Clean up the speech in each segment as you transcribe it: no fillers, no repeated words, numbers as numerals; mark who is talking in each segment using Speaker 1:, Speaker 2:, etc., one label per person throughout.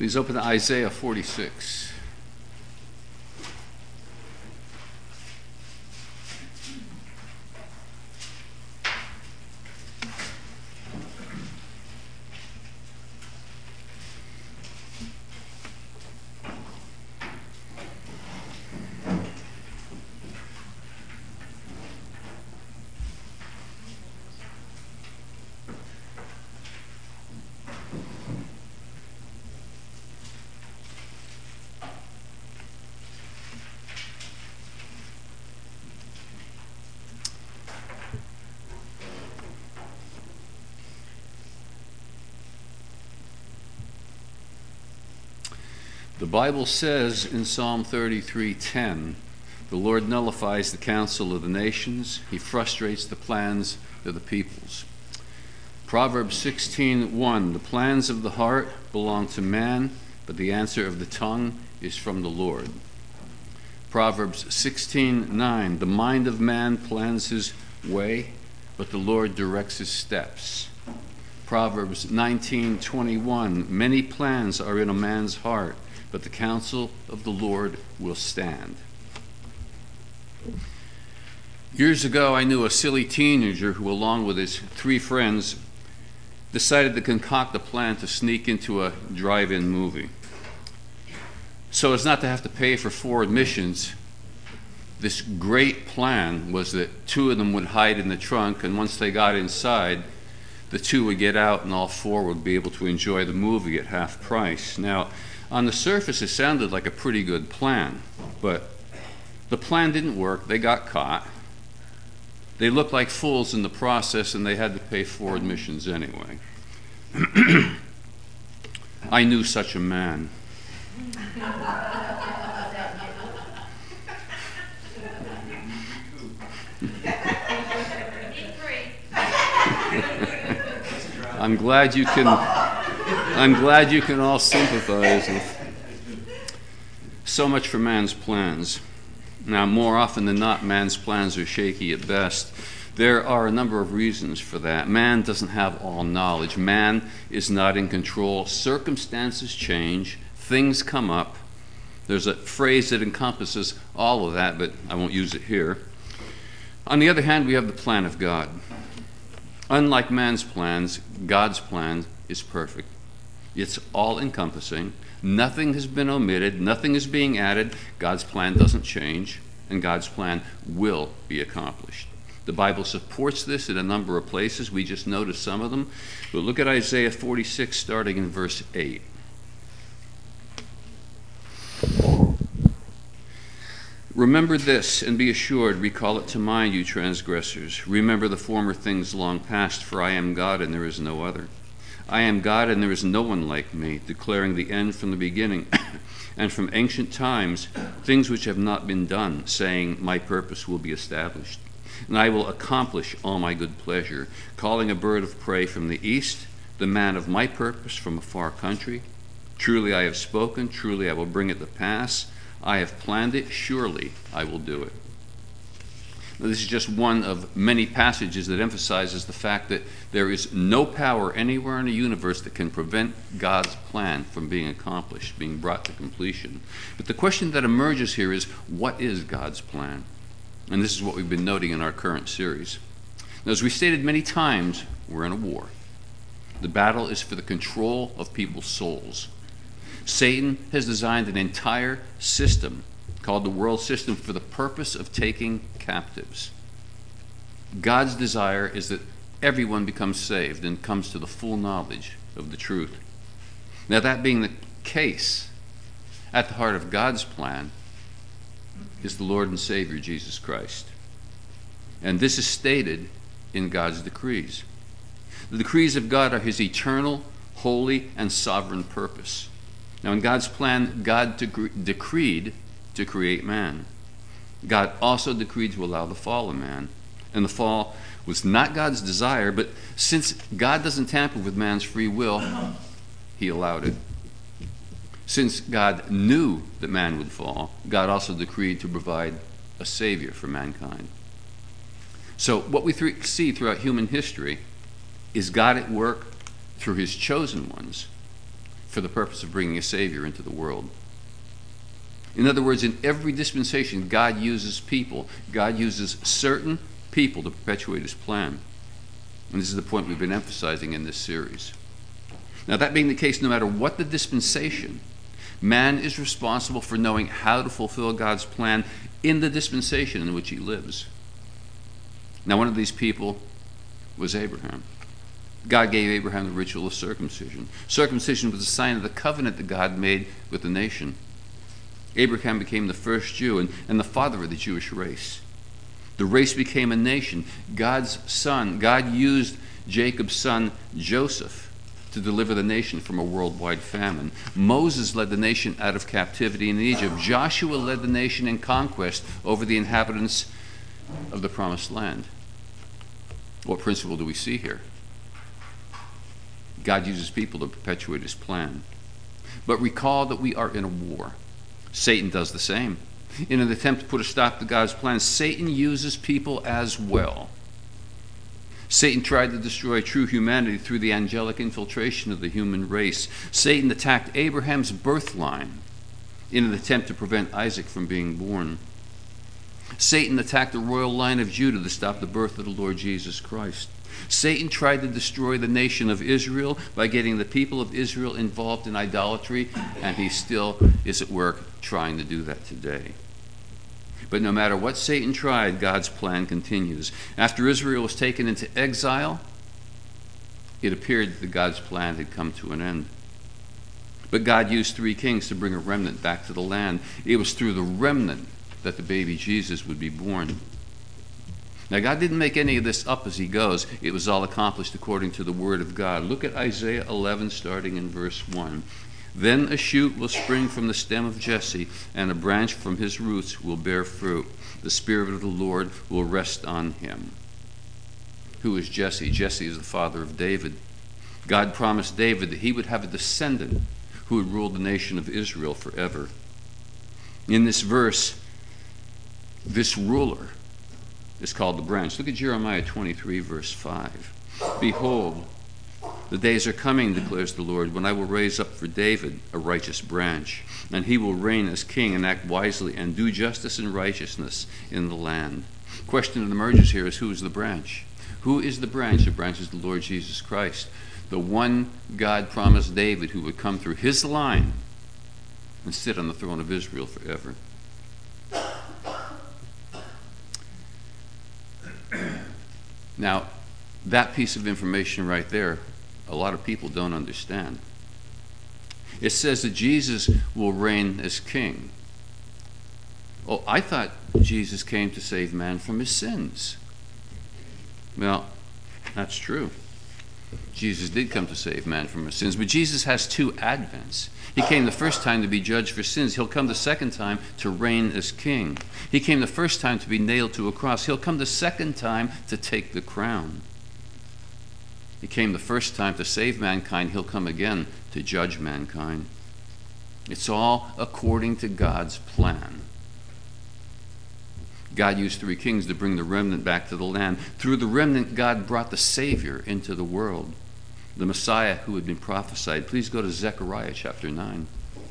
Speaker 1: Please open to Isaiah 46. The Bible says in Psalm 33:10, the Lord nullifies the counsel of the nations. He frustrates the plans of the peoples. Proverbs 16:1, the plans of the heart belong to man, but the answer of the tongue is from the Lord. Proverbs 16:9, the mind of man plans his way, but the Lord directs his steps. Proverbs 19:21, many plans are in a man's heart, but the counsel of the Lord will stand. Years ago, I knew a silly teenager who, along with his 3 friends, decided to concoct a plan to sneak into a drive-in movie. So as not to have to pay for 4 admissions, this great plan was that 2 of them would hide in the trunk, and once they got inside, the 2 would get out and all 4 would be able to enjoy the movie at half price. Now, on the surface, it sounded like a pretty good plan, but the plan didn't work. They got caught. They looked like fools in the process, and they had to pay 4 admissions anyway. I knew such a man. I'm glad you can all sympathize with. So much for man's plans. Now, more often than not, man's plans are shaky at best. There are a number of reasons for that. Man doesn't have all knowledge. Man is not in control. Circumstances change. Things come up. There's a phrase that encompasses all of that, but I won't use it here. On the other hand, we have the plan of God. Unlike man's plans, God's plan is perfect. It's all-encompassing. Nothing has been omitted. Nothing is being added. God's plan doesn't change, and God's plan will be accomplished. The Bible supports this in a number of places. We just noticed some of them. But look at Isaiah 46, starting in verse 8. Remember this and be assured, recall it to mind, you transgressors. Remember the former things long past, for I am God and there is no other. I am God and there is no one like me, declaring the end from the beginning, and from ancient times things which have not been done, saying, my purpose will be established, and I will accomplish all my good pleasure, calling a bird of prey from the east, the man of my purpose from a far country. Truly I have spoken, truly I will bring it to pass. I have planned it, surely I will do it. Now, this is just one of many passages that emphasizes the fact that there is no power anywhere in the universe that can prevent God's plan from being accomplished, being brought to completion. But the question that emerges here is, what is God's plan? And this is what we've been noting in our current series. Now, as we stated many times, we're in a war. The battle is for the control of people's souls. Satan has designed an entire system called the world system for the purpose of taking captives. God's desire is that everyone becomes saved and comes to the full knowledge of the truth. Now, that being the case, at the heart of God's plan is the Lord and Savior, Jesus Christ. And this is stated in God's decrees. The decrees of God are his eternal, holy, and sovereign purpose. Now, in God's plan, God decreed to create man. God also decreed to allow the fall of man. And the fall was not God's desire, but since God doesn't tamper with man's free will, he allowed it. Since God knew that man would fall, God also decreed to provide a Savior for mankind. So what we see throughout human history is God at work through his chosen ones, for the purpose of bringing a Savior into the world. In other words, in every dispensation, God uses people. God uses certain people to perpetuate his plan. And this is the point we've been emphasizing in this series. Now, that being the case, no matter what the dispensation, man is responsible for knowing how to fulfill God's plan in the dispensation in which he lives. Now, one of these people was Abraham. God gave Abraham the ritual of circumcision. Circumcision was a sign of the covenant that God made with the nation. Abraham became the first Jew and the father of the Jewish race. The race became a nation. God's son, God used Jacob's son Joseph to deliver the nation from a worldwide famine. Moses led the nation out of captivity in Egypt. Joshua led the nation in conquest over the inhabitants of the promised land. What principle do we see here? God uses people to perpetuate his plan. But recall that we are in a war. Satan does the same. In an attempt to put a stop to God's plan, Satan uses people as well. Satan tried to destroy true humanity through the angelic infiltration of the human race. Satan attacked Abraham's birth line in an attempt to prevent Isaac from being born. Satan attacked the royal line of Judah to stop the birth of the Lord Jesus Christ. Satan tried to destroy the nation of Israel by getting the people of Israel involved in idolatry, and he still is at work trying to do that today. But no matter what Satan tried, God's plan continues. After Israel was taken into exile, it appeared that God's plan had come to an end. But God used 3 kings to bring a remnant back to the land. It was through the remnant that the baby Jesus would be born. Now, God didn't make any of this up as he goes. It was all accomplished according to the word of God. Look at Isaiah 11, starting in verse 1. Then a shoot will spring from the stem of Jesse, and a branch from his roots will bear fruit. The Spirit of the Lord will rest on him. Who is Jesse? Jesse is the father of David. God promised David that he would have a descendant who would rule the nation of Israel forever. In this verse, this ruler is called the branch. Look at Jeremiah 23, verse 5. Behold, the days are coming, declares the Lord, when I will raise up for David a righteous branch, and he will reign as king and act wisely and do justice and righteousness in the land. The question that emerges here is, who is the branch? Who is the branch? The branch is the Lord Jesus Christ, the one God promised David who would come through his line and sit on the throne of Israel forever. Now, that piece of information right there, a lot of people don't understand. It says that Jesus will reign as king. Oh, I thought Jesus came to save man from his sins. Well, that's true. Jesus did come to save man from his sins, but Jesus has 2 advents. He came the first time to be judged for sins. He'll come the second time to reign as king. He came the first time to be nailed to a cross. He'll come the second time to take the crown. He came the first time to save mankind. He'll come again to judge mankind. It's all according to God's plan. God used 3 kings to bring the remnant back to the land. Through the remnant, God brought the Savior into the world, the Messiah who had been prophesied. Please go to Zechariah chapter 9.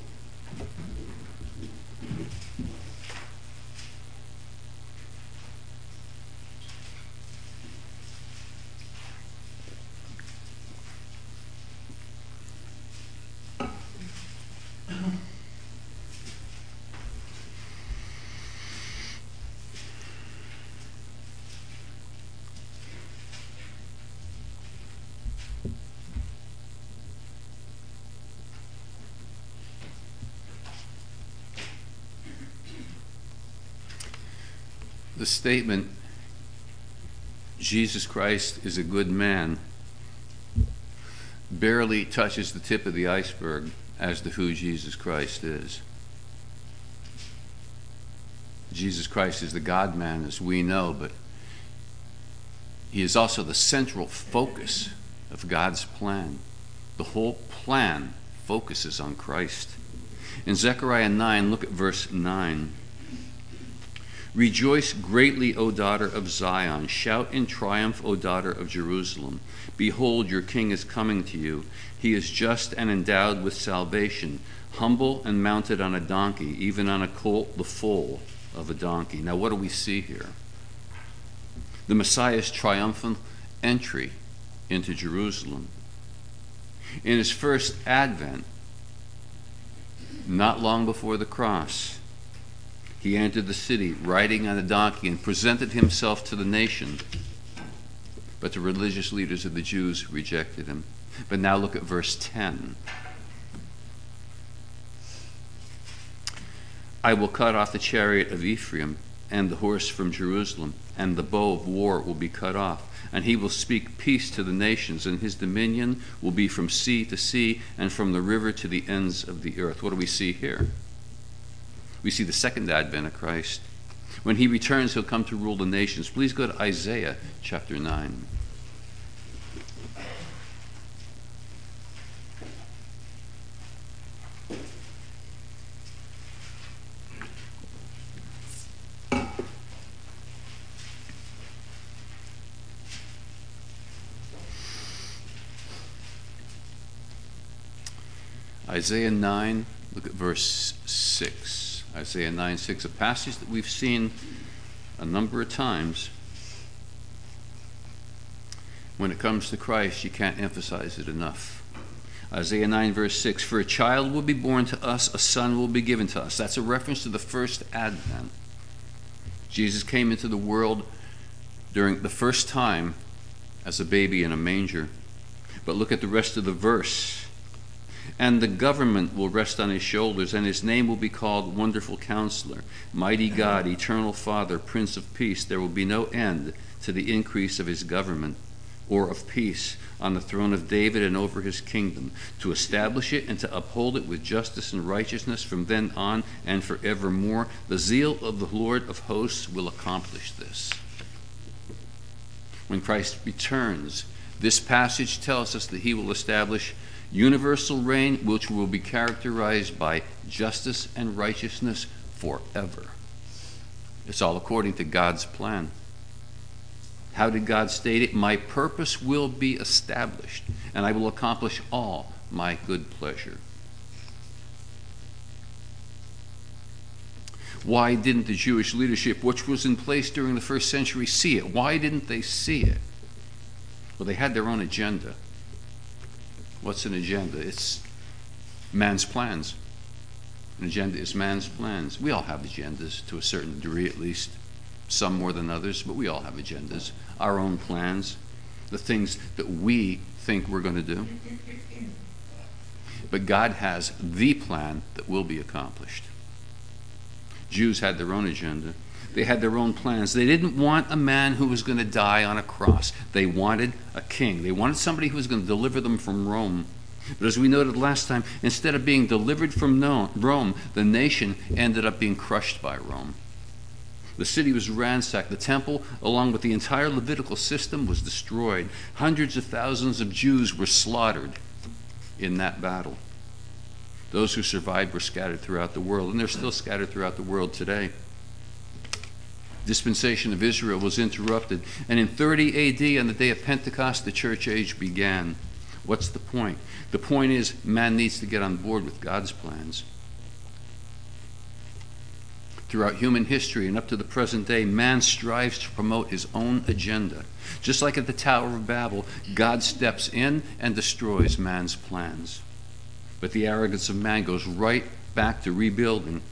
Speaker 1: The statement, Jesus Christ is a good man, barely touches the tip of the iceberg as to who Jesus Christ is. Jesus Christ is the God-man, as we know, but he is also the central focus of God's plan. The whole plan focuses on Christ. In Zechariah 9, look at verse 9. Rejoice greatly, O daughter of Zion. Shout in triumph, O daughter of Jerusalem. Behold, your king is coming to you. He is just and endowed with salvation, humble and mounted on a donkey, even on a colt, the foal of a donkey. Now, what do we see here? The Messiah's triumphant entry into Jerusalem. In his first advent, not long before the cross, he entered the city riding on a donkey and presented himself to the nation. But the religious leaders of the Jews rejected him. But now look at verse 10. I will cut off the chariot of Ephraim and the horse from Jerusalem, and the bow of war will be cut off. And he will speak peace to the nations, and his dominion will be from sea to sea and from the river to the ends of the earth. What do we see here? We see the second advent of Christ. When he returns, he'll come to rule the nations. Please go to Isaiah chapter 9. Isaiah 9, look at verse 6. Isaiah 9:6, a passage that we've seen a number of times. When it comes to Christ, you can't emphasize it enough. Isaiah 9, verse 6, for a child will be born to us, a son will be given to us. That's a reference to the first advent. Jesus came into the world during the first time as a baby in a manger. But look at the rest of the verse. And the government will rest on his shoulders, and his name will be called Wonderful Counselor, Mighty God, Eternal Father, Prince of Peace. There will be no end to the increase of his government or of peace on the throne of David and over his kingdom, to establish it and to uphold it with justice and righteousness from then on and forevermore. The zeal of the Lord of hosts will accomplish this. When Christ returns, this passage tells us that he will establish universal reign, which will be characterized by justice and righteousness forever. It's all according to God's plan. How did God state it? My purpose will be established, and I will accomplish all my good pleasure. Why didn't the Jewish leadership, which was in place during the first century, see it? Why didn't they see it? Well, they had their own agenda. What's an agenda? It's man's plans. An agenda is man's plans. We all have agendas to a certain degree, at least. Some more than others, but we all have agendas. Our own plans, the things that we think we're going to do. But God has the plan that will be accomplished. Jews had their own agenda. They had their own plans. They didn't want a man who was going to die on a cross. They wanted a king. They wanted somebody who was going to deliver them from Rome. But as we noted last time, instead of being delivered from Rome, the nation ended up being crushed by Rome. The city was ransacked. The temple, along with the entire Levitical system, was destroyed. Hundreds of thousands of Jews were slaughtered in that battle. Those who survived were scattered throughout the world, and they're still scattered throughout the world today. Dispensation of Israel was interrupted, and in 30 A.D., on the day of Pentecost, the church age began. What's the point? The point is, man needs to get on board with God's plans. Throughout human history and up to the present day, man strives to promote his own agenda. Just like at the Tower of Babel, God steps in and destroys man's plans. But the arrogance of man goes right back to rebuilding.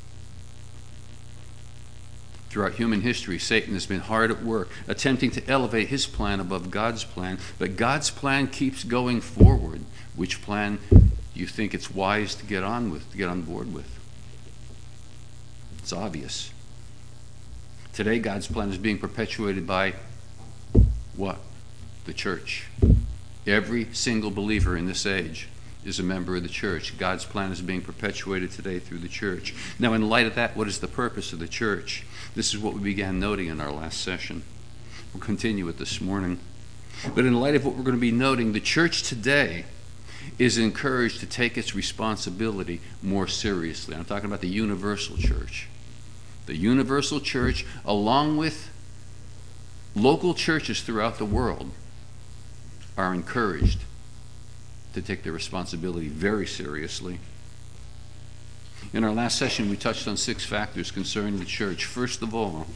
Speaker 1: Throughout human history, Satan has been hard at work, attempting to elevate his plan above God's plan. But God's plan keeps going forward. Which plan do you think it's wise to get on board with? It's obvious. Today, God's plan is being perpetuated by what? The church. Every single believer in this age is a member of the church. God's plan is being perpetuated today through the church. Now, in light of that, what is the purpose of the church? This is what we began noting in our last session. We'll continue it this morning. But in light of what we're going to be noting, the church today is encouraged to take its responsibility more seriously. I'm talking about the universal church. The universal church, along with local churches throughout the world, are encouraged to take their responsibility very seriously. In our last session, we touched on 6 factors concerning the church. First of all,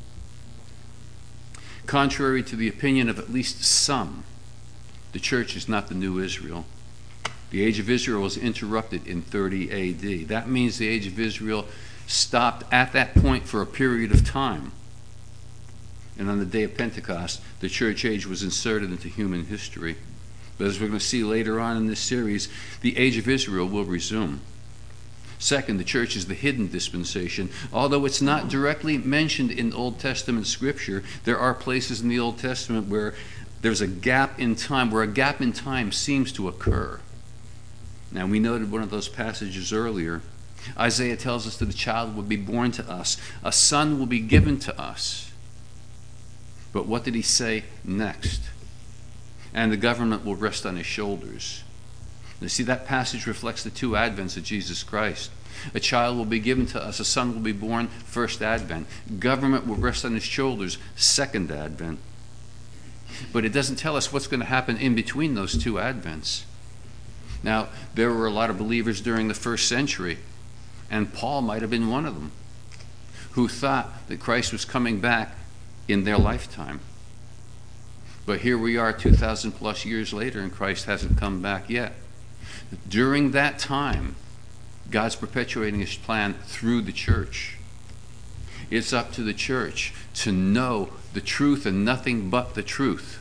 Speaker 1: contrary to the opinion of at least some, the church is not the new Israel. The age of Israel was interrupted in 30 AD. That means the age of Israel stopped at that point for a period of time. And on the day of Pentecost, the church age was inserted into human history. But as we're going to see later on in this series, the age of Israel will resume. Second, the church is the hidden dispensation. Although it's not directly mentioned in Old Testament scripture, there are places in the Old Testament where there's a gap in time, where a gap in time seems to occur. Now, we noted one of those passages earlier. Isaiah tells us that a child will be born to us, a son will be given to us. But what did he say next? And the government will rest on his shoulders. You see, that passage reflects the 2 advents of Jesus Christ. A child will be given to us, a son will be born, first advent. Government will rest on his shoulders, second advent. But it doesn't tell us what's going to happen in between those 2 advents. Now, there were a lot of believers during the first century, and Paul might have been one of them, who thought that Christ was coming back in their lifetime. But here we are 2,000 plus years later, and Christ hasn't come back yet. During that time, God's perpetuating his plan through the church. It's up to the church to know the truth and nothing but the truth.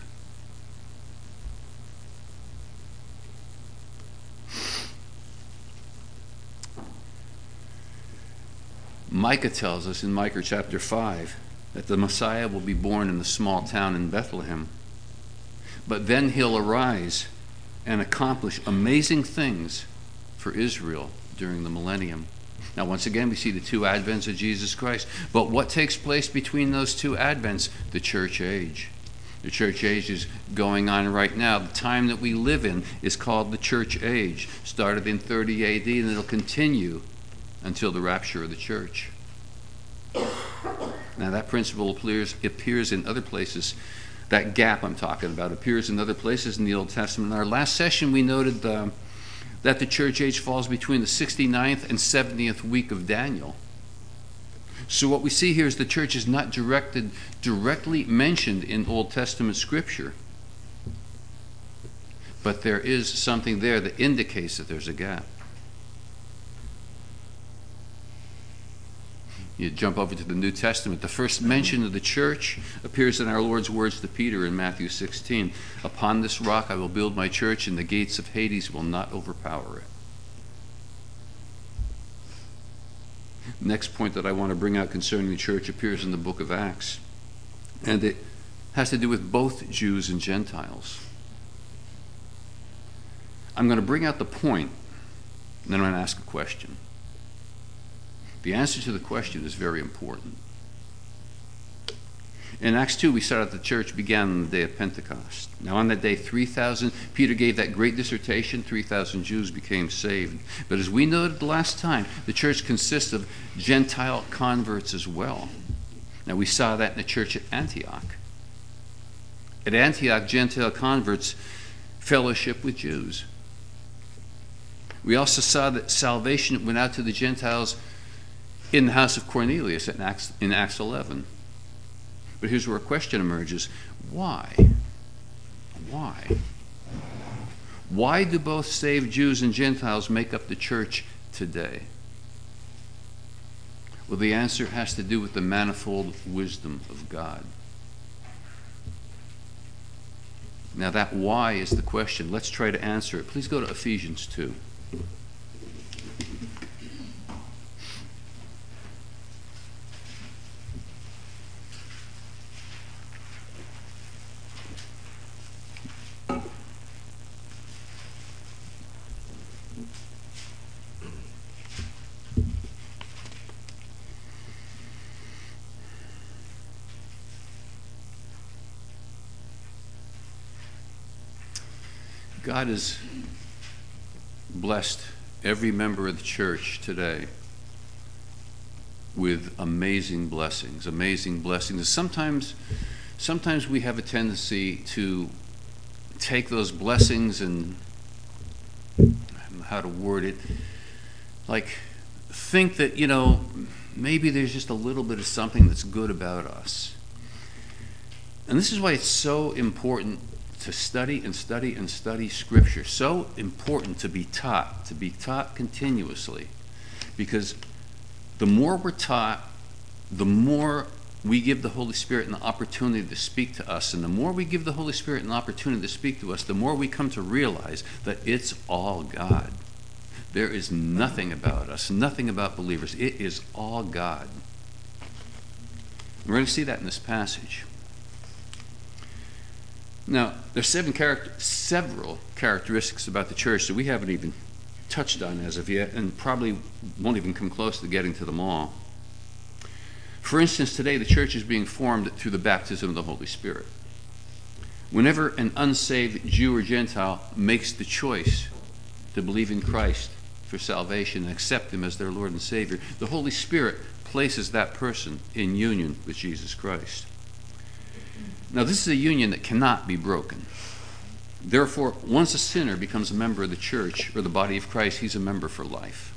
Speaker 1: Micah tells us in Micah chapter 5 that the Messiah will be born in a small town in Bethlehem. But then he'll arise and accomplish amazing things for Israel during the millennium. Now, once again, we see the 2 advents of Jesus Christ. But what takes place between those 2 advents? The church age. The church age is going on right now. The time that we live in is called the church age. Started in 30 AD, and it'll continue until the rapture of the church. Now, that principle appears in other places. That gap I'm talking about appears in other places in the Old Testament. In our last session, we noted that the church age falls between the 69th and 70th week of Daniel. So what we see here is the church is not directly mentioned in Old Testament scripture. But there is something there that indicates that there's a gap. You jump over to the New Testament. The first mention of the church appears in our Lord's words to Peter in Matthew 16. Upon this rock I will build my church, and the gates of Hades will not overpower it. Next point that I want to bring out concerning the church appears in the book of Acts. And it has to do with both Jews and Gentiles. I'm going to bring out the point, and then I'm going to ask a question. The answer to the question is very important. In Acts 2, we saw that the church began on the day of Pentecost. Now, on that day, 3,000, Peter gave that great dissertation, 3,000 Jews became saved. But as we noted the last time, the church consists of Gentile converts as well. Now, we saw that in the church at Antioch. At Antioch, Gentile converts fellowship with Jews. We also saw that salvation went out to the Gentiles in the house of Cornelius in Acts 11. But here's where a question emerges. Why? Why do both saved Jews and Gentiles make up the church today? Well, the answer has to do with the manifold wisdom of God. Now, that why is the question. Let's try to answer it. Please go to Ephesians 2. God has blessed every member of the church today with amazing blessings, amazing blessings. Sometimes we have a tendency to take those blessings and, I don't know how to word it, like think that, maybe there's just a little bit of something that's good about us. And this is why it's so important to study and study and study Scripture. So important to be taught continuously. Because the more we're taught, the more we give the Holy Spirit an opportunity to speak to us. And the more we give the Holy Spirit an opportunity to speak to us, the more we come to realize that it's all God. There is nothing about us, nothing about believers. It is all God. We're going to see that in this passage. Now, there's several characteristics about the church that we haven't even touched on as of yet, and probably won't even come close to getting to them all. For instance, today the church is being formed through the baptism of the Holy Spirit. Whenever an unsaved Jew or Gentile makes the choice to believe in Christ for salvation and accept Him as their Lord and Savior, the Holy Spirit places that person in union with Jesus Christ. Now, this is a union that cannot be broken. Therefore, once a sinner becomes a member of the church or the body of Christ, he's a member for life.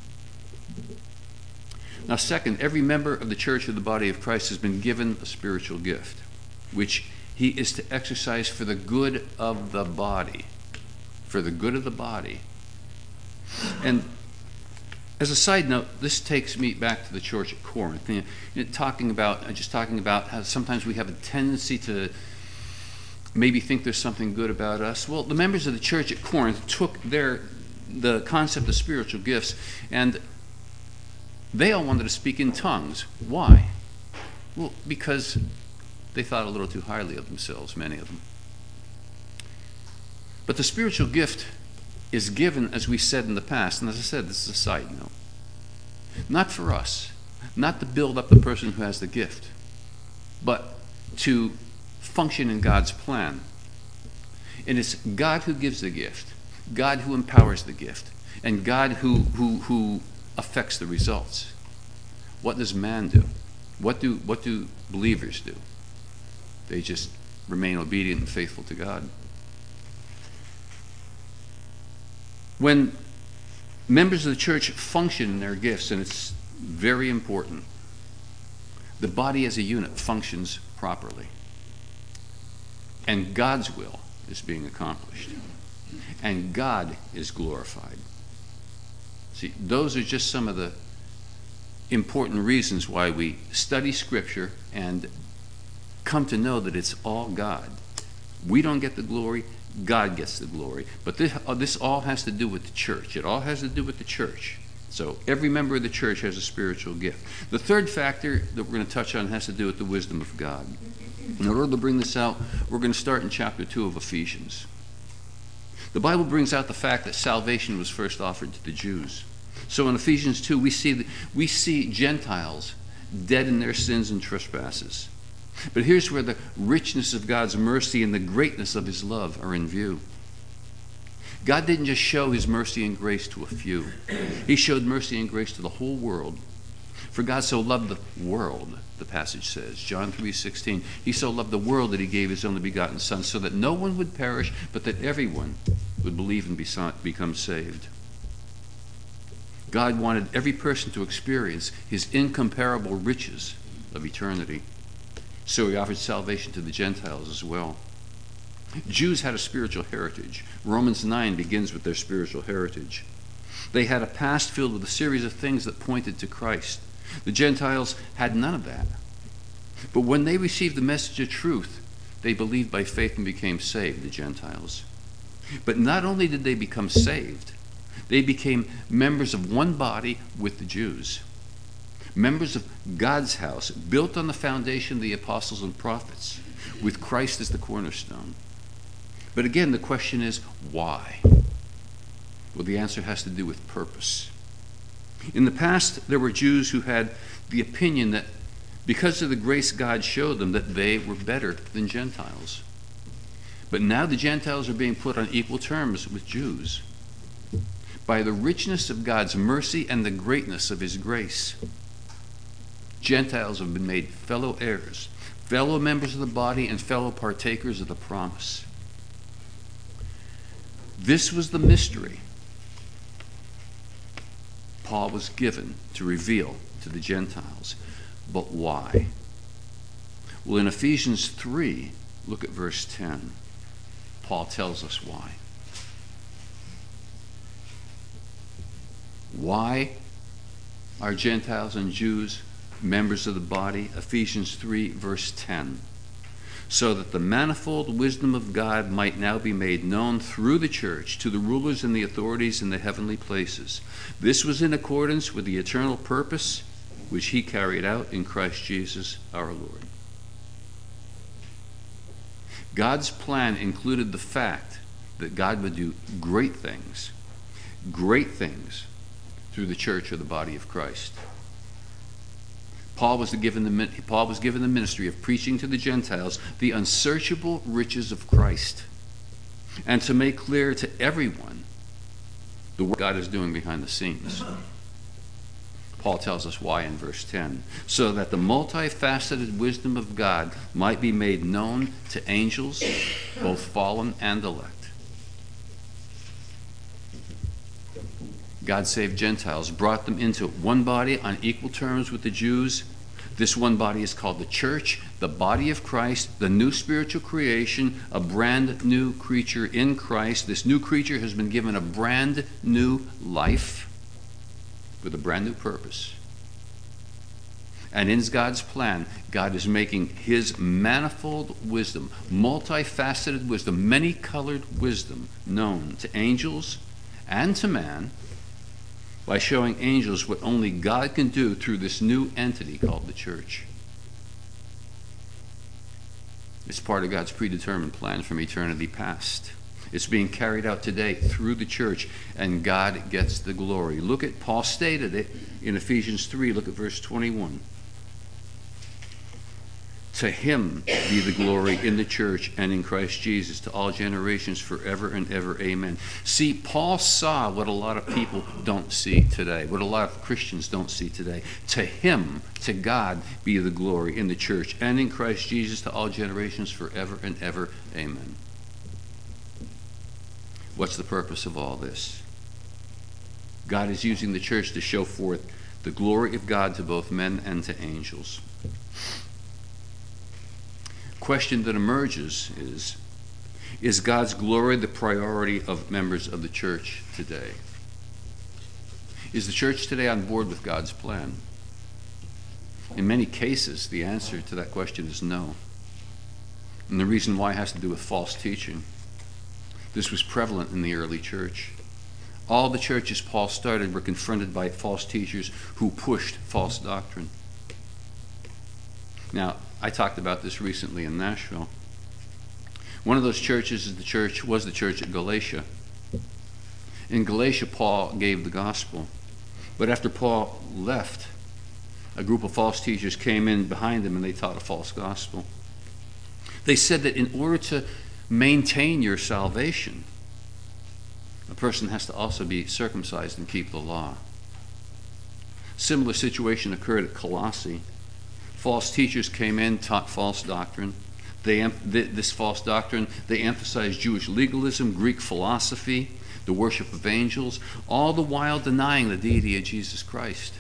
Speaker 1: Now, second, every member of the church or the body of Christ has been given a spiritual gift, which he is to exercise for the good of the body. For the good of the body. And as a side note, this takes me back to the church at Corinth. Just talking about how sometimes we have a tendency to maybe think there's something good about us. Well, the members of the church at Corinth took the concept of spiritual gifts, and they all wanted to speak in tongues. Why? Well, because they thought a little too highly of themselves, many of them. But the spiritual gift is given, as we said in the past, and as I said, this is a side note, not for us, not to build up the person who has the gift, but to function in God's plan. And it's God who gives the gift, God who empowers the gift, and God who affects the results. What does man do? What do believers do? They just remain obedient and faithful to God. When members of the church function in their gifts, and it's very important, the body as a unit functions properly. And God's will is being accomplished. And God is glorified. See, those are just some of the important reasons why we study Scripture and come to know that it's all God. We don't get the glory, God gets the glory. But this all has to do with the church. It all has to do with the church. So every member of the church has a spiritual gift. The third factor that we're going to touch on has to do with the wisdom of God. In order to bring this out, we're going to start in chapter 2 of Ephesians. The Bible brings out the fact that salvation was first offered to the Jews. So in Ephesians 2, we see Gentiles dead in their sins and trespasses. But here's where the richness of God's mercy and the greatness of His love are in view. God didn't just show His mercy and grace to a few. He showed mercy and grace to the whole world. For God so loved the world, the passage says, John 3:16. He so loved the world that He gave His only begotten Son, so that no one would perish, but that everyone would believe and become saved. God wanted every person to experience His incomparable riches of eternity. So He offered salvation to the Gentiles as well. Jews had a spiritual heritage. Romans 9 begins with their spiritual heritage. They had a past filled with a series of things that pointed to Christ. The Gentiles had none of that. But when they received the message of truth, they believed by faith and became saved, the Gentiles. But not only did they become saved, they became members of one body with the Jews. Members of God's house, built on the foundation of the apostles and prophets, with Christ as the cornerstone. But again, the question is, why? Well, the answer has to do with purpose. In the past, there were Jews who had the opinion that because of the grace God showed them, that they were better than Gentiles. But now the Gentiles are being put on equal terms with Jews by the richness of God's mercy and the greatness of His grace. Gentiles have been made fellow heirs, fellow members of the body, and fellow partakers of the promise. This was the mystery Paul was given to reveal to the Gentiles. But why? Well, in Ephesians 3, look at verse 10. Paul tells us why. Why are Gentiles and Jews members of the body? Ephesians 3, verse 10. So that the manifold wisdom of God might now be made known through the church to the rulers and the authorities in the heavenly places. This was in accordance with the eternal purpose which he carried out in Christ Jesus our Lord. God's plan included the fact that God would do great things through the church or the body of Christ. Paul was given the ministry of preaching to the Gentiles the unsearchable riches of Christ, and to make clear to everyone the work God is doing behind the scenes. Paul tells us why in verse 10. So that the multifaceted wisdom of God might be made known to angels, both fallen and elect. God saved Gentiles, brought them into one body on equal terms with the Jews. This one body is called the church, the body of Christ, the new spiritual creation, a brand new creature in Christ. This new creature has been given a brand new life with a brand new purpose. And in God's plan, God is making his manifold wisdom, multifaceted wisdom, many-colored wisdom known to angels and to man, by showing angels what only God can do through this new entity called the church. It's part of God's predetermined plan from eternity past. It's being carried out today through the church, and God gets the glory. Look at, Paul stated it in Ephesians 3, look at verse 21. To him be the glory in the church and in Christ Jesus to all generations forever and ever. Amen. See, Paul saw what a lot of people don't see today, what a lot of Christians don't see today. To him, to God, be the glory in the church and in Christ Jesus to all generations forever and ever. Amen. What's the purpose of all this? God is using the church to show forth the glory of God to both men and to angels. Question that emerges is God's glory the priority of members of the church today? Is the church today on board with God's plan? In many cases, the answer to that question is no. And the reason why has to do with false teaching. This was prevalent in the early church. All the churches Paul started were confronted by false teachers who pushed false doctrine. Now, I talked about this recently in Nashville. One of those churches was the church at Galatia. In Galatia, Paul gave the gospel. But after Paul left, a group of false teachers came in behind him and they taught a false gospel. They said that in order to maintain your salvation, a person has to also be circumcised and keep the law. Similar situation occurred at Colossae. False teachers came in, taught false doctrine. This false doctrine, they emphasized Jewish legalism, Greek philosophy, the worship of angels, all the while denying the deity of Jesus Christ.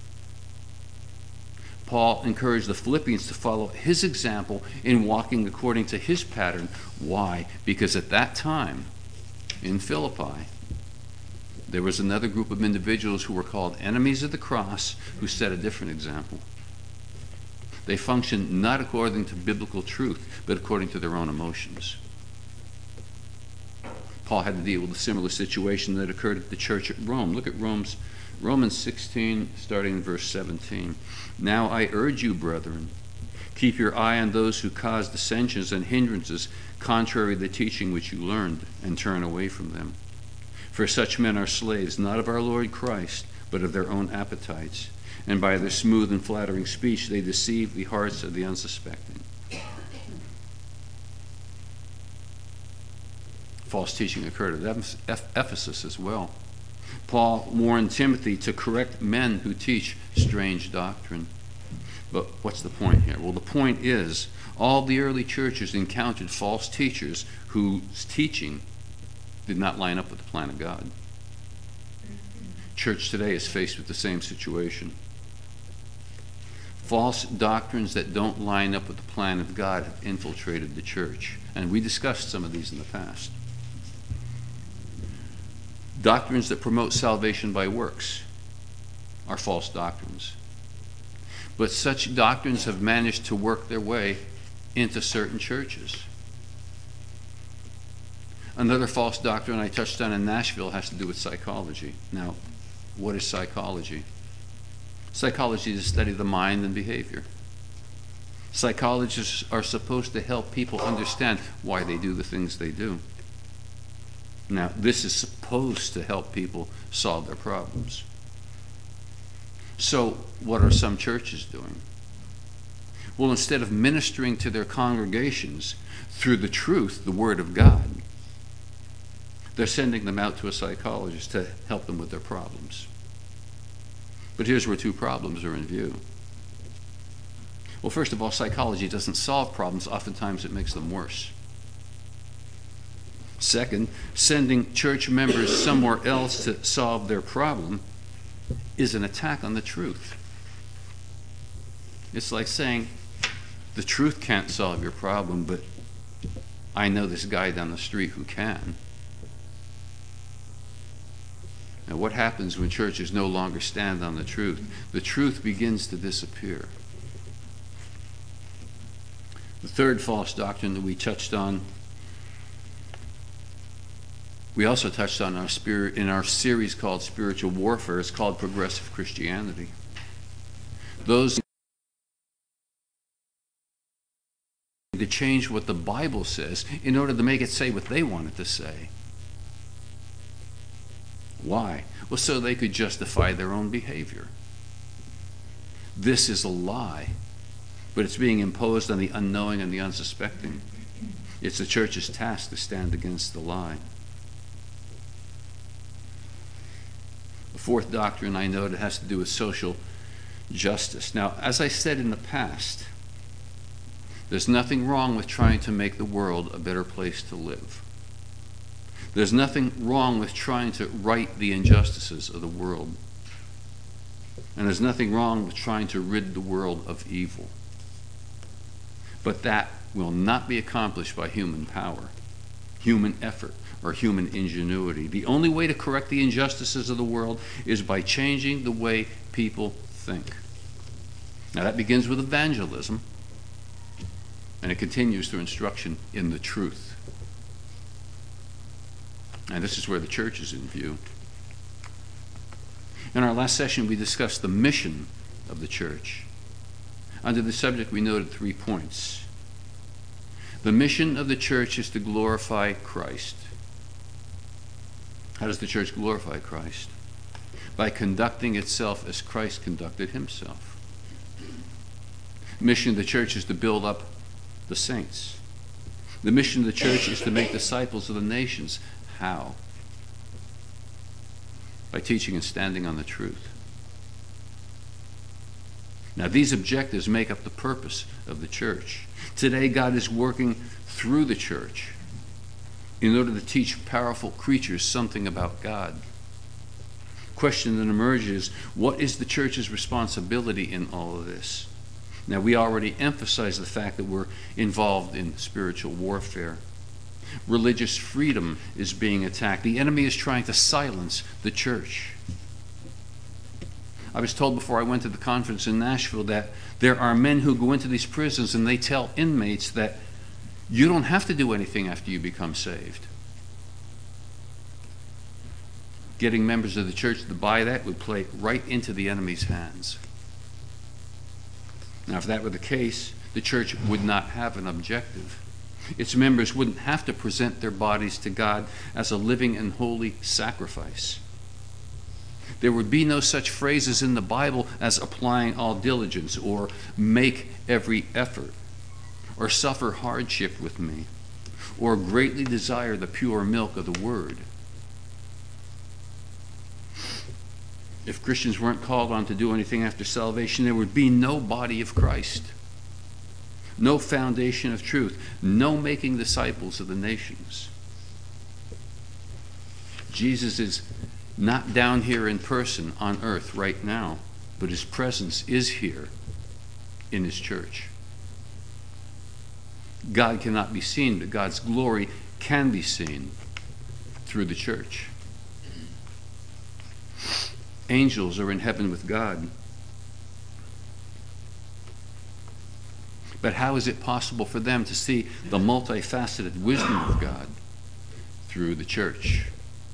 Speaker 1: Paul encouraged the Philippians to follow his example in walking according to his pattern. Why? Because at that time, in Philippi, there was another group of individuals who were called enemies of the cross who set a different example. They functioned not according to biblical truth, but according to their own emotions. Paul had to deal with a similar situation that occurred at the church at Rome. Look at Romans 16, starting in verse 17. Now I urge you, brethren, keep your eye on those who cause dissensions and hindrances contrary to the teaching which you learned, and turn away from them. For such men are slaves, not of our Lord Christ, but of their own appetites. And by their smooth and flattering speech they deceive the hearts of the unsuspecting. False teaching occurred at Ephesus as well. Paul warned Timothy to correct men who teach strange doctrine. But what's the point here? Well, the point is, all the early churches encountered false teachers whose teaching did not line up with the plan of God. Church today is faced with the same situation. False doctrines that don't line up with the plan of God have infiltrated the church. And we discussed some of these in the past. Doctrines that promote salvation by works are false doctrines. But such doctrines have managed to work their way into certain churches. Another false doctrine I touched on in Nashville has to do with psychology. Now, what is psychology? Psychology is the study of the mind and behavior. Psychologists are supposed to help people understand why they do the things they do. Now, this is supposed to help people solve their problems. So, what are some churches doing? Well, instead of ministering to their congregations through the truth, the Word of God, they're sending them out to a psychologist to help them with their problems. But here's where two problems are in view. Well, first of all, psychology doesn't solve problems. Oftentimes it makes them worse. Second, sending church members somewhere else to solve their problem is an attack on the truth. It's like saying, the truth can't solve your problem, but I know this guy down the street who can. Now, what happens when churches no longer stand on the truth? The truth begins to disappear. The third false doctrine that we touched on, we also touched on in our series called Spiritual Warfare. It's called Progressive Christianity. Those to change what the Bible says in order to make it say what they want it to say. Why? Well, so they could justify their own behavior. This is a lie, but it's being imposed on the unknowing and the unsuspecting. It's the church's task to stand against the lie. The fourth doctrine I noted has to do with social justice. Now, as I said in the past, there's nothing wrong with trying to make the world a better place to live. There's nothing wrong with trying to right the injustices of the world. And there's nothing wrong with trying to rid the world of evil. But that will not be accomplished by human power, human effort, or human ingenuity. The only way to correct the injustices of the world is by changing the way people think. Now that begins with evangelism, and it continues through instruction in the truth. And this is where the church is in view. In our last session, we discussed the mission of the church. Under the subject, we noted 3 points. The mission of the church is to glorify Christ. How does the church glorify Christ? By conducting itself as Christ conducted himself. The mission of the church is to build up the saints. The mission of the church is to make disciples of the nations. How? By teaching and standing on the truth. Now, these objectives make up the purpose of the church. Today, God is working through the church in order to teach powerful creatures something about God. The question that emerges, what is the church's responsibility in all of this? Now, we already emphasized the fact that we're involved in spiritual warfare. Religious freedom is being attacked. The enemy is trying to silence the church. I was told before I went to the conference in Nashville that there are men who go into these prisons and they tell inmates that you don't have to do anything after you become saved. Getting members of the church to buy that would play right into the enemy's hands. Now, if that were the case, the church would not have an objective. Its members wouldn't have to present their bodies to God as a living and holy sacrifice. There would be no such phrases in the Bible as applying all diligence, or make every effort, or suffer hardship with me, or greatly desire the pure milk of the word. If Christians weren't called on to do anything after salvation, there would be no body of Christ, no foundation of truth, no making disciples of the nations. Jesus is not down here in person on earth right now, but his presence is here in his church. God cannot be seen, but God's glory can be seen through the church. Angels are in heaven with God. But how is it possible for them to see the multifaceted wisdom of God? Through the church.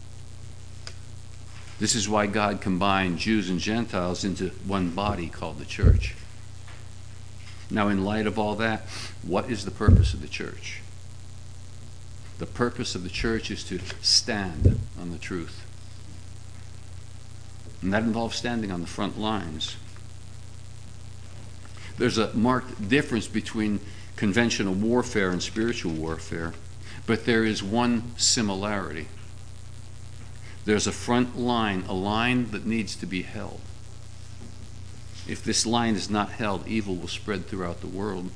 Speaker 1: This is why God combined Jews and Gentiles into one body called the church. Now, in light of all that, what is the purpose of the church? The purpose of the church is to stand on the truth. And that involves standing on the front lines. There's a marked difference between conventional warfare and spiritual warfare, but there is one similarity. There's a front line, a line that needs to be held. If this line is not held, evil will spread throughout the world.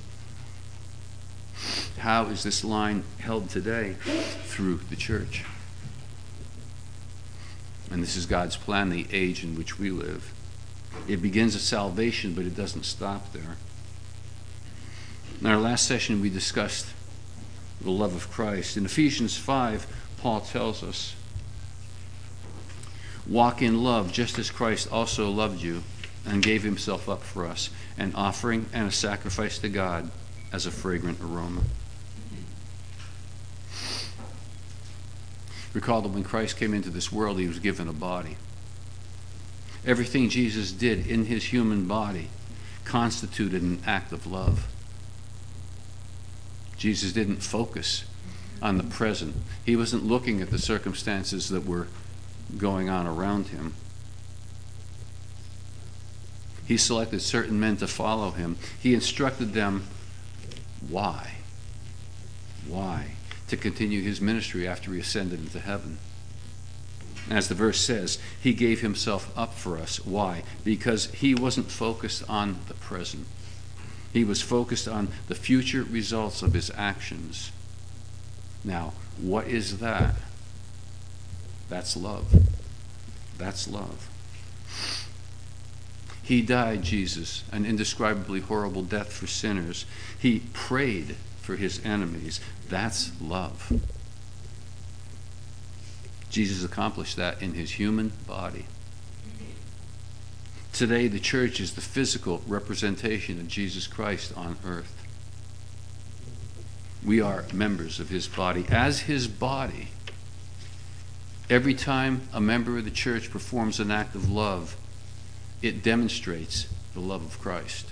Speaker 1: How is this line held today? Through the church. And this is God's plan, the age in which we live. It begins at salvation, but it doesn't stop there. In our last session, we discussed the love of Christ. In Ephesians 5, Paul tells us, walk in love just as Christ also loved you and gave himself up for us, an offering and a sacrifice to God as a fragrant aroma. Recall that when Christ came into this world, he was given a body. Everything Jesus did in his human body constituted an act of love. Jesus didn't focus on the present. He wasn't looking at the circumstances that were going on around him. He selected certain men to follow him. He instructed them why. Why? To continue his ministry after he ascended into heaven. As the verse says, he gave himself up for us. Why? Because he wasn't focused on the present. He was focused on the future results of his actions. Now, what is that? That's love. That's love. He died, Jesus, an indescribably horrible death for sinners. He prayed for his enemies. That's love. Jesus accomplished that in his human body. Today, the church is the physical representation of Jesus Christ on earth. We are members of his body. As his body, every time a member of the church performs an act of love, it demonstrates the love of Christ.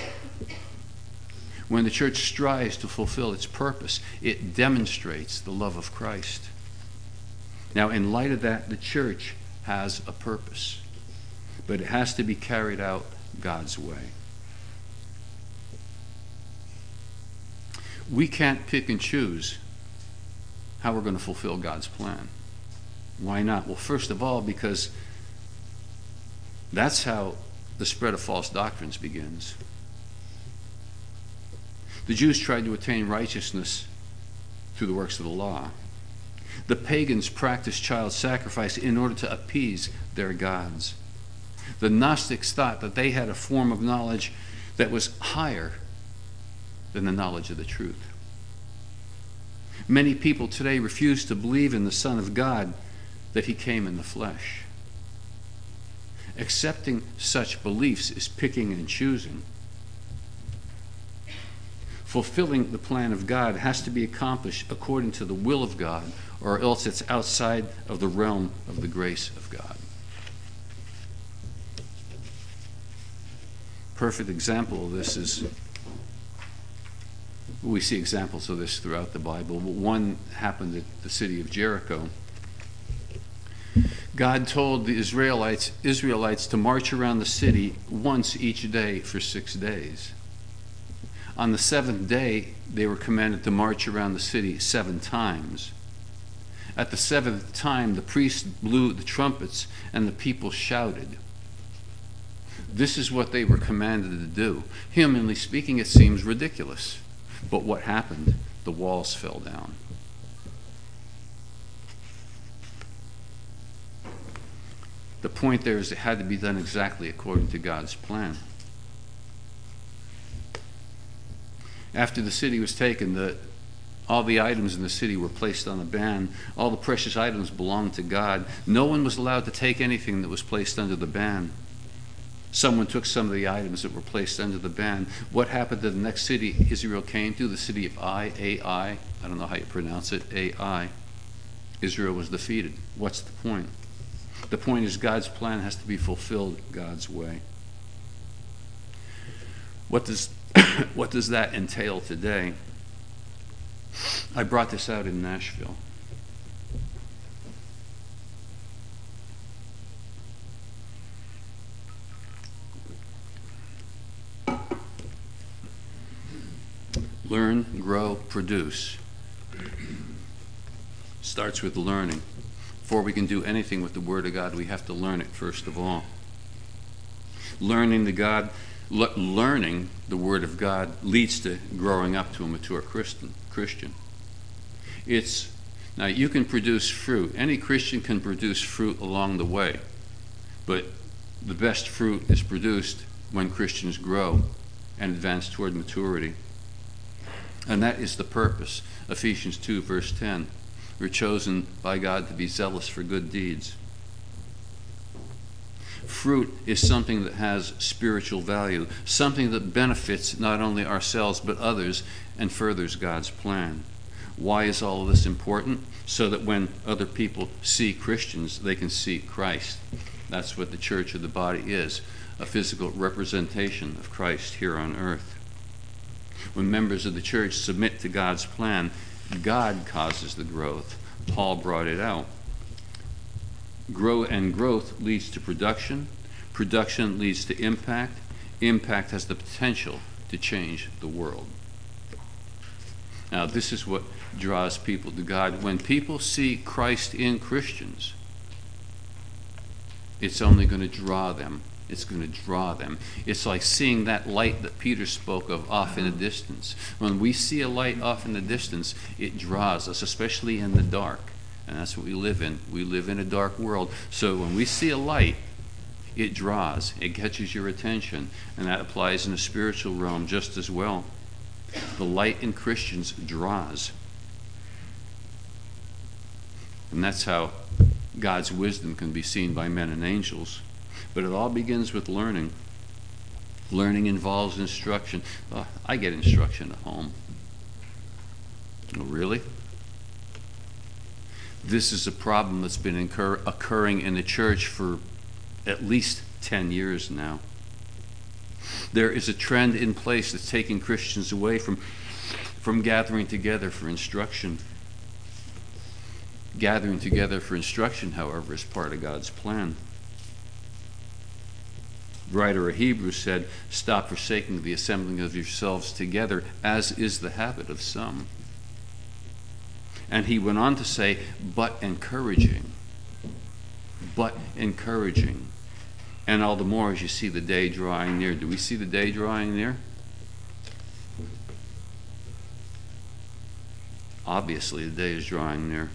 Speaker 1: When the church strives to fulfill its purpose, it demonstrates the love of Christ. Now, in light of that, the church has a purpose, but it has to be carried out God's way. We can't pick and choose how we're going to fulfill God's plan. Why not? Well, first of all, because that's how the spread of false doctrines begins. The Jews tried to attain righteousness through the works of the law. The pagans practiced child sacrifice in order to appease their gods. The Gnostics thought that they had a form of knowledge that was higher than the knowledge of the truth. Many people today refuse to believe in the Son of God, that he came in the flesh. Accepting such beliefs is picking and choosing. Fulfilling the plan of God has to be accomplished according to the will of God, or else it's outside of the realm of the grace of God. Perfect example of this is, we see examples of this throughout the Bible, but one happened at the city of Jericho. God told the Israelites to march around the city once each day for 6 days. On the seventh day, they were commanded to march around the city 7 times. At the 7th time, the priests blew the trumpets and the people shouted. This is what they were commanded to do. Humanly speaking, it seems ridiculous. But what happened? The walls fell down. The point there is it had to be done exactly according to God's plan. After the city was taken, all the items in the city were placed on a ban. All the precious items belonged to God. No one was allowed to take anything that was placed under the ban. Someone took some of the items that were placed under the ban. What happened to the next city Israel came to? The city of Ai. I don't know how you pronounce it. Ai. Israel was defeated. What's the point? The point is God's plan has to be fulfilled God's way. What does that entail today? I brought this out in Nashville. Learn, grow, produce. Starts with learning. Before we can do anything with the Word of God, we have to learn it first of all. Learning the Word of God leads to growing up to a mature Christian. Now you can produce fruit. Any Christian can produce fruit along the way, but the best fruit is produced when Christians grow and advance toward maturity. And that is the purpose. Ephesians 2, verse 10. We're chosen by God to be zealous for good deeds. Fruit is something that has spiritual value, something that benefits not only ourselves but others and furthers God's plan. Why is all of this important? So that when other people see Christians, they can see Christ. That's what the church or the body is, a physical representation of Christ here on earth. When members of the church submit to God's plan, God causes the growth. Paul brought it out. Growth leads to production. Production leads to impact. Impact has the potential to change the world. Now, this is what draws people to God. When people see Christ in Christians, it's only going to draw them. It's going to draw them. It's like seeing that light that Peter spoke of off in the distance. When we see a light off in the distance, it draws us, especially in the dark. And that's what we live in. We live in a dark world. So when we see a light, it draws. It catches your attention. And that applies in the spiritual realm just as well. The light in Christians draws. And that's how God's wisdom can be seen by men and angels. But it all begins with learning. Learning involves instruction. I get instruction at home. Oh, really? This is a problem that's been occurring in the church for at least 10 years now. There is a trend in place that's taking Christians away from gathering together for instruction. Gathering together for instruction, however, is part of God's plan. The writer of Hebrews said, "Stop forsaking the assembling of yourselves together, as is the habit of some." And he went on to say, but encouraging. But encouraging. And all the more as you see the day drawing near. Do we see the day drawing near? Obviously, the day is drawing near.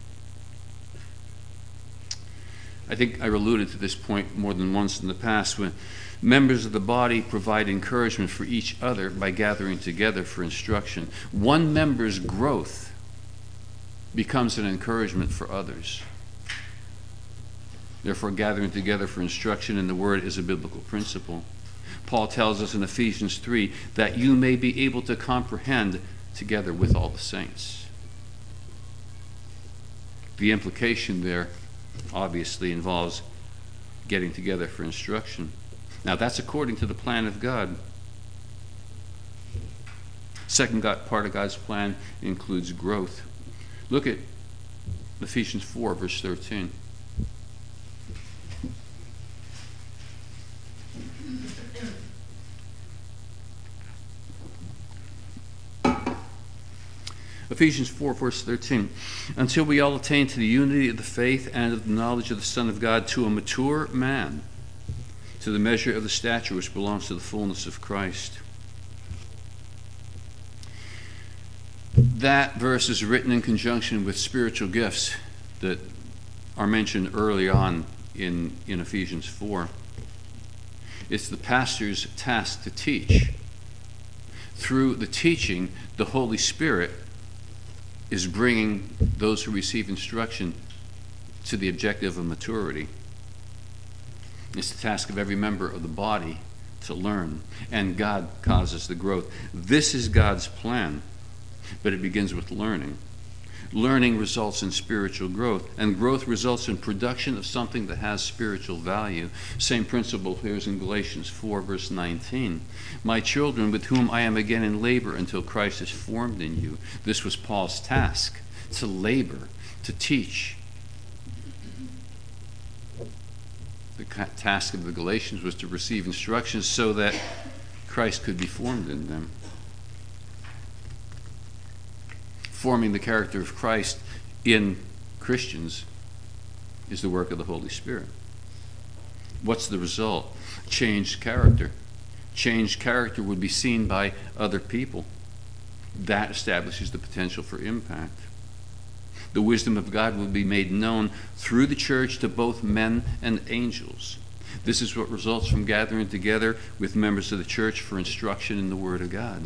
Speaker 1: I think I alluded to this point more than once in the past. When members of the body provide encouragement for each other by gathering together for instruction, one member's growth becomes an encouragement for others. Therefore, gathering together for instruction in the Word is a biblical principle. Paul tells us in Ephesians 3 that you may be able to comprehend together with all the saints. The implication there obviously involves getting together for instruction. Now, that's according to the plan of God. Second part of God's plan includes growth. Look at Ephesians 4, verse 13. Ephesians 4, verse 13. Until we all attain to the unity of the faith and of the knowledge of the Son of God, to a mature man, to the measure of the stature which belongs to the fullness of Christ. That verse is written in conjunction with spiritual gifts that are mentioned early on in Ephesians 4. It's the pastor's task to teach. Through the teaching, the Holy Spirit is bringing those who receive instruction to the objective of maturity. It's the task of every member of the body to learn, and God causes the growth. This is God's plan, but it begins with learning. Learning results in spiritual growth, and growth results in production of something that has spiritual value. Same principle appears in Galatians 4, verse 19. My children, with whom I am again in labor until Christ is formed in you. This was Paul's task, to labor, to teach. The task of the Galatians was to receive instructions so that Christ could be formed in them. Forming the character of Christ in Christians is the work of the Holy Spirit. What's the result? Changed character. Changed character would be seen by other people. That establishes the potential for impact. The wisdom of God will be made known through the church to both men and angels. This is what results from gathering together with members of the church for instruction in the Word of God.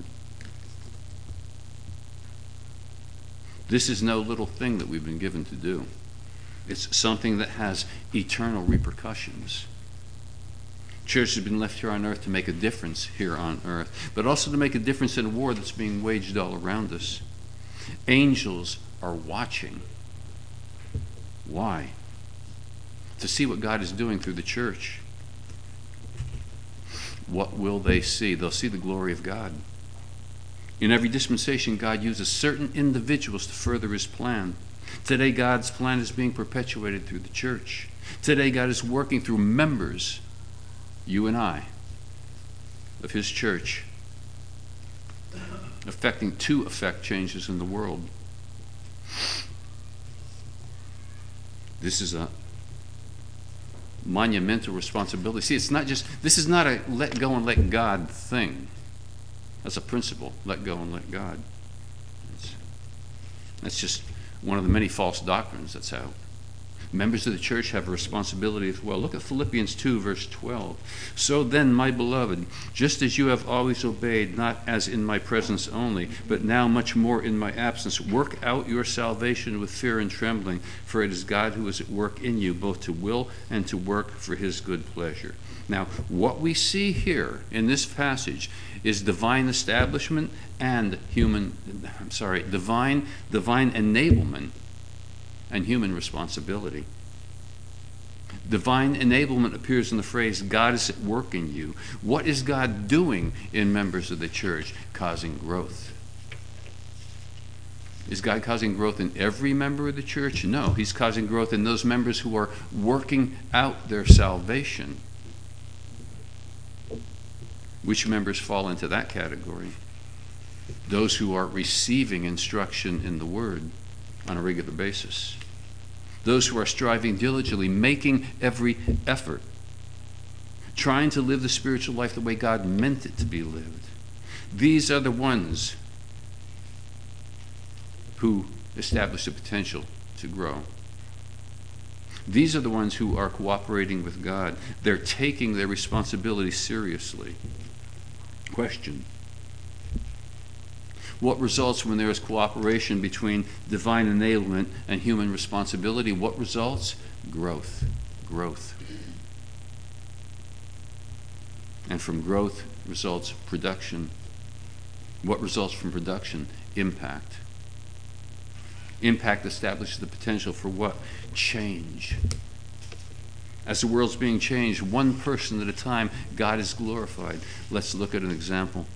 Speaker 1: This is no little thing that we've been given to do. It's something that has eternal repercussions. Church has been left here on earth to make a difference here on earth, but also to make a difference in a war that's being waged all around us. Angels are watching. Why? To see what God is doing through the church. What will they see? They'll see the glory of God. In every dispensation, God uses certain individuals to further his plan. Today, God's plan is being perpetuated through the church. Today, God is working through members, you and I, of his church, to effect changes in the world. This is a monumental responsibility. See, this is not a let go and let God thing. That's a principle, let go and let God. That's just one of the many false doctrines that's out. Members of the church have a responsibility as well. Look at Philippians 2, verse 12. So then, my beloved, just as you have always obeyed, not as in my presence only, but now much more in my absence, work out your salvation with fear and trembling, for it is God who is at work in you, both to will and to work for his good pleasure. Now, what we see here in this passage is divine establishment and divine enablement and human responsibility. Divine enablement appears in the phrase, God is at work in you. What is God doing in members of the church? Causing growth. Is God causing growth in every member of the church? No, he's causing growth in those members who are working out their salvation. Which members fall into that category? Those who are receiving instruction in the Word on a regular basis. Those who are striving diligently, making every effort, trying to live the spiritual life the way God meant it to be lived. These are the ones who establish the potential to grow. These are the ones who are cooperating with God. They're taking their responsibility seriously. Question: what results when there is cooperation between divine enablement and human responsibility? What results? Growth. Growth. And from growth results production. What results from production? Impact. Impact establishes the potential for what? Change. As the world's being changed, one person at a time, God is glorified. Let's look at an example.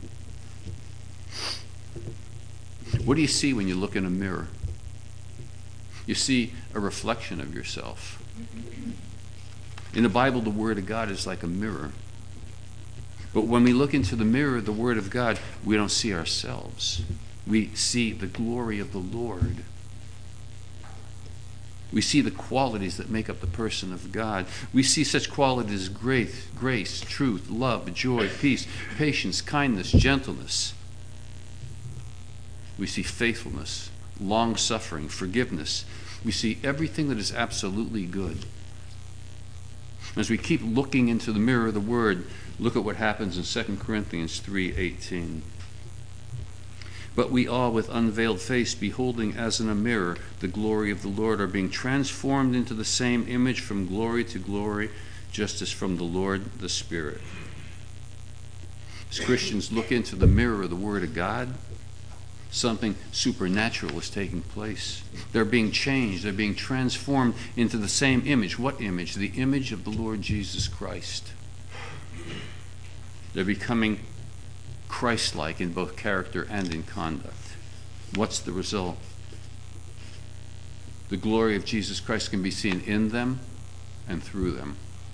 Speaker 1: What do you see when you look in a mirror? You see a reflection of yourself. In the Bible, the Word of God is like a mirror. But when we look into the mirror of the Word of God, we don't see ourselves. We see the glory of the Lord. We see the qualities that make up the person of God. We see such qualities as grace, truth, love, joy, peace, patience, kindness, gentleness. We see faithfulness, long-suffering, forgiveness. We see everything that is absolutely good. As we keep looking into the mirror of the Word, look at what happens in 2 Corinthians 3:18. But we all, with unveiled face, beholding as in a mirror the glory of the Lord, are being transformed into the same image from glory to glory, just as from the Lord the Spirit. As Christians look into the mirror of the Word of God, something supernatural is taking place. They're being changed. They're being transformed into the same image. What image? The image of the Lord Jesus Christ. They're becoming Christ-like in both character and in conduct. What's the result? The glory of Jesus Christ can be seen in them and through them.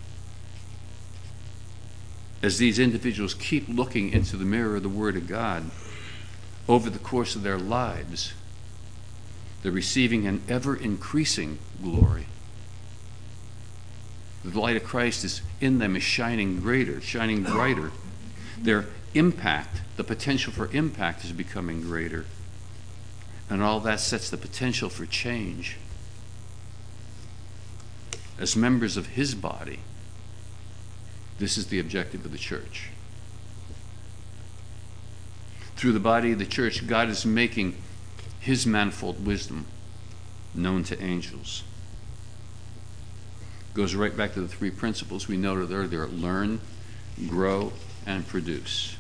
Speaker 1: As these individuals keep looking into the mirror of the Word of God, over the course of their lives, they're receiving an ever-increasing glory. The light of Christ is in them, is shining greater, shining brighter. Their impact, the potential for impact, is becoming greater. And all that sets the potential for change. As members of His body, this is the objective of the church. Through the body of the church, God is making His manifold wisdom known to angels. Goes right back to the three principles we noted earlier: learn, grow, and produce.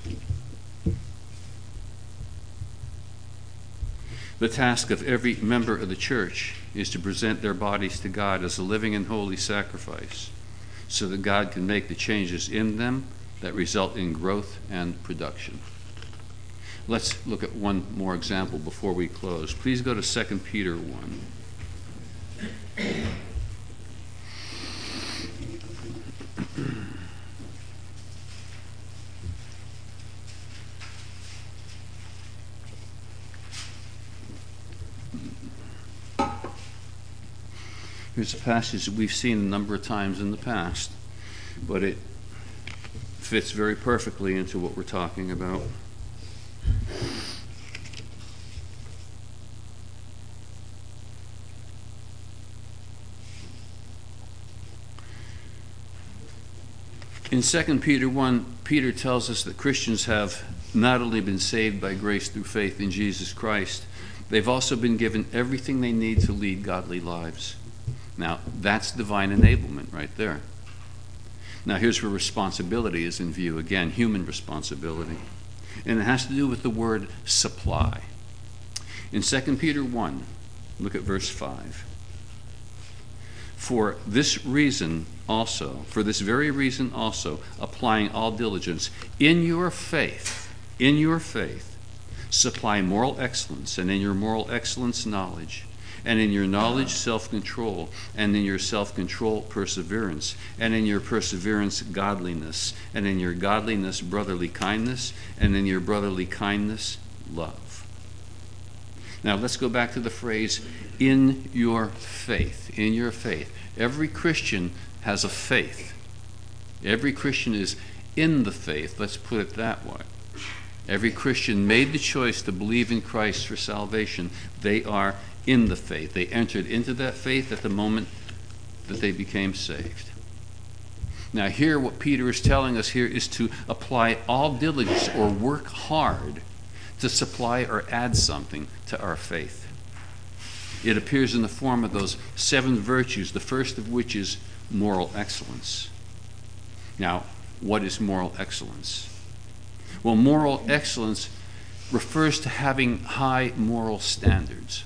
Speaker 1: The task of every member of the church is to present their bodies to God as a living and holy sacrifice, so that God can make the changes in them that result in growth and production. Let's look at one more example before we close. Please go to 2 Peter 1. Here's a passage that we've seen a number of times in the past, but it fits very perfectly into what we're talking about. In 2 Peter 1, Peter tells us that Christians have not only been saved by grace through faith in Jesus Christ, they've also been given everything they need to lead godly lives. Now, that's divine enablement right there. Now, here's where responsibility is in view. Again, human responsibility. And it has to do with the word supply. In 2 Peter 1, look at verse 5. For this very reason also, applying all diligence, in your faith, supply moral excellence, and in your moral excellence, knowledge, and in your knowledge, self-control, and in your self-control, perseverance, and in your perseverance, godliness, and in your godliness, brotherly kindness, and in your brotherly kindness, love. Now, let's go back to the phrase, in your faith. In your faith. Every Christian has a faith. Every Christian is in the faith. Let's put it that way. Every Christian made the choice to believe in Christ for salvation. They are in the faith. They entered into that faith at the moment that they became saved. Now here, what Peter is telling us here is to apply all diligence, or work hard to supply or add something to our faith. It appears in the form of those 7 virtues, the first of which is moral excellence. Now, what is moral excellence? Well, moral excellence refers to having high moral standards.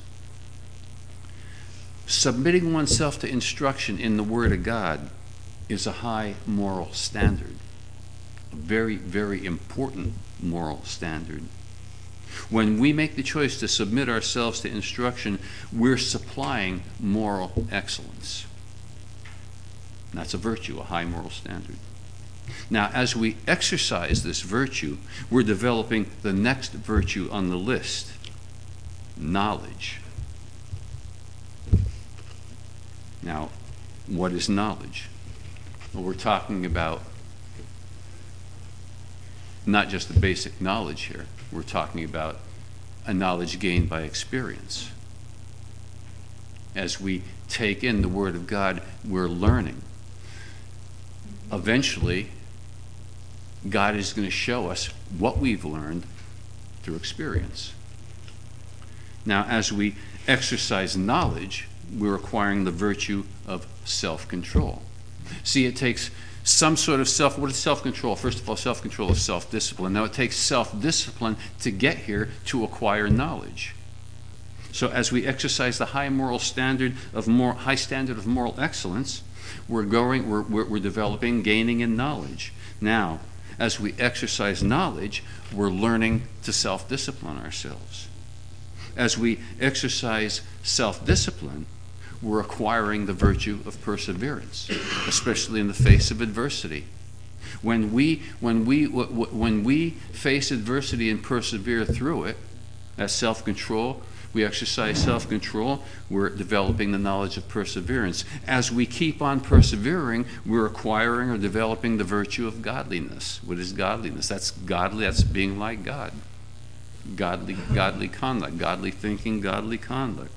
Speaker 1: Submitting oneself to instruction in the Word of God is a high moral standard, a very, very important moral standard. When we make the choice to submit ourselves to instruction, we're supplying moral excellence. That's a virtue, a high moral standard. Now, as we exercise this virtue, we're developing the next virtue on the list, knowledge. Now, what is knowledge? Well, we're talking about not just the basic knowledge here. We're talking about a knowledge gained by experience. As we take in the Word of God, we're learning. Eventually, God is going to show us what we've learned through experience. Now, as we exercise knowledge, we're acquiring the virtue of self-control. See, it takes some sort of what is self-control? First of all, self-control is self-discipline. Now, it takes self-discipline to get here to acquire knowledge. So as we exercise the high standard of moral excellence, we're developing, gaining in knowledge. Now, as we exercise knowledge, we're learning to self-discipline ourselves. As we exercise self-discipline, we're acquiring the virtue of perseverance, especially in the face of adversity. When we face adversity and persevere through it, that's self-control. We exercise self-control, we're developing the knowledge of perseverance. As we keep on persevering, we're acquiring or developing the virtue of godliness. What is godliness? That's godly, that's being like God. Godly conduct, godly thinking, godly conduct.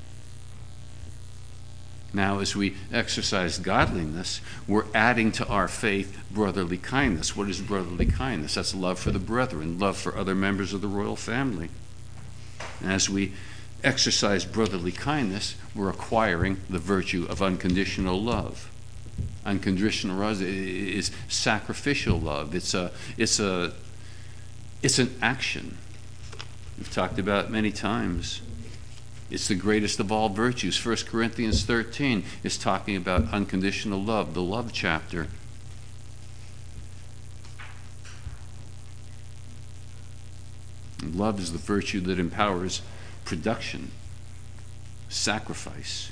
Speaker 1: Now, as we exercise godliness, we're adding to our faith brotherly kindness. What is brotherly kindness? That's love for the brethren, love for other members of the royal family. And as we exercise brotherly kindness, we're acquiring the virtue of unconditional love. Unconditional love is sacrificial love. It's an action. We've talked about it many times. It's the greatest of all virtues. 1 Corinthians 13 is talking about unconditional love, the love chapter. And love is the virtue that empowers production, sacrifice.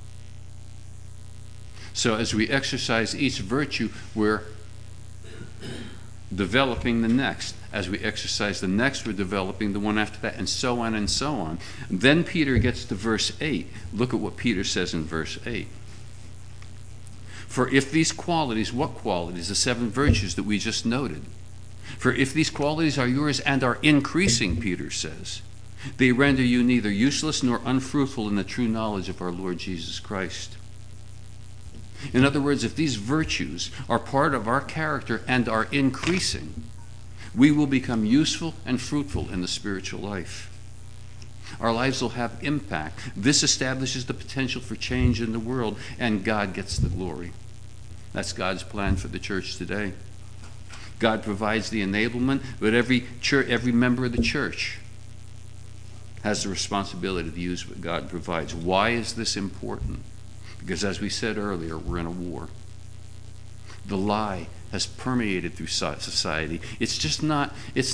Speaker 1: So as we exercise each virtue, we're developing the next. As we exercise the next, we're developing the one after that, and so on and so on. Then Peter gets to verse 8. Look at what Peter says in verse 8. For if these qualities, what qualities? The 7 virtues that we just noted. For if these qualities are yours and are increasing, Peter says, they render you neither useless nor unfruitful in the true knowledge of our Lord Jesus Christ. In other words, if these virtues are part of our character and are increasing, we will become useful and fruitful in the spiritual life. Our lives will have impact. This establishes the potential for change in the world, and God gets the glory. That's God's plan for the church today. God provides the enablement, but every member of the church has the responsibility to use what God provides. Why is this important? Because as we said earlier, we're in a war. The lie has permeated through society. It's not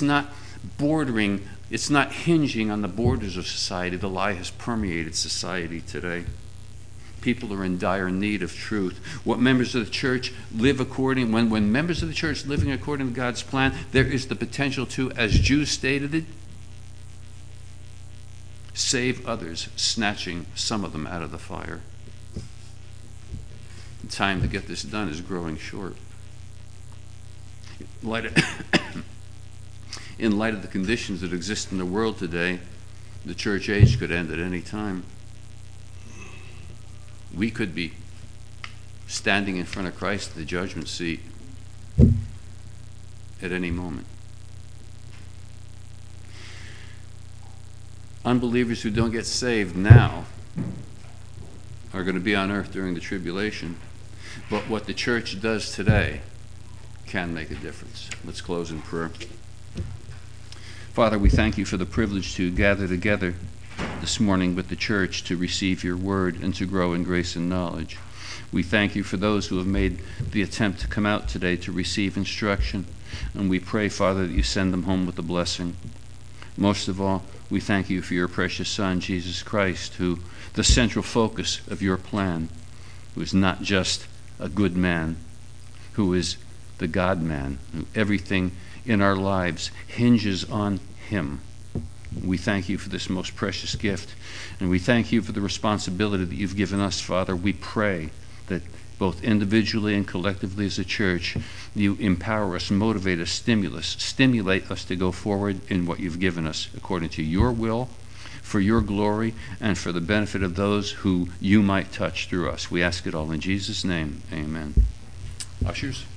Speaker 1: hinging on the borders of society. The lie has permeated society today. People are in dire need of truth. When members of the church living according to God's plan, there is the potential to, as Jews stated it, save others, snatching some of them out of the fire. The time to get this done is growing short. In light of the conditions that exist in the world today, the church age could end at any time. We could be standing in front of Christ at the judgment seat at any moment. Unbelievers who don't get saved now are going to be on earth during the tribulation. But what the church does today can make a difference. Let's close in prayer. Father, we thank you for the privilege to gather together this morning with the church to receive your word and to grow in grace and knowledge. We thank you for those who have made the attempt to come out today to receive instruction. And we pray, Father, that you send them home with a blessing. Most of all, we thank you for your precious Son, Jesus Christ, who, the central focus of your plan, who is not just a good man, who is the God-man, who everything in our lives hinges on him. We thank you for this most precious gift, and we thank you for the responsibility that you've given us, Father. We pray that both individually and collectively as a church, you empower us, motivate us, stimulate us to go forward in what you've given us according to your will, for your glory, and for the benefit of those who you might touch through us. We ask it all in Jesus' name. Amen. Ushers.